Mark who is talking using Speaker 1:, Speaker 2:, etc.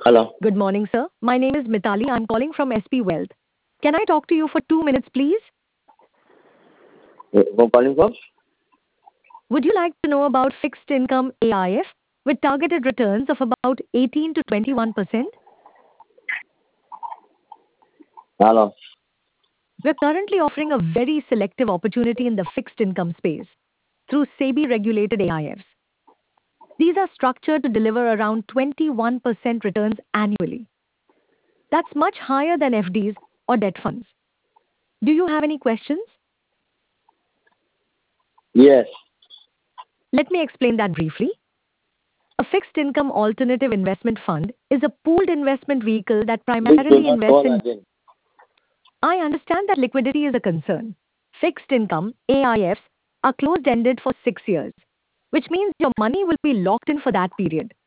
Speaker 1: Hello.
Speaker 2: Good morning, sir. My name is Mitali. I'm calling from SP Wealth. Can I talk to you for 2 minutes, please?
Speaker 1: Who calling from?
Speaker 2: Would you like to know about fixed income AIF with targeted returns of about 18 to 21%?
Speaker 1: Hello.
Speaker 2: We're currently offering a very selective opportunity in the fixed income space through SEBI regulated AIFs. These are structured to deliver around 21% returns annually. That's much higher than FDs or debt funds. Do you have any questions?
Speaker 1: Yes.
Speaker 2: Let me explain that briefly. A fixed income alternative investment fund is a pooled investment vehicle that
Speaker 1: Please do
Speaker 2: primarily
Speaker 1: not
Speaker 2: invests
Speaker 1: call
Speaker 2: in.
Speaker 1: again.
Speaker 2: I understand that liquidity is a concern. Fixed income AIFs are closed ended for 6 years, which means your money will be locked in for that period.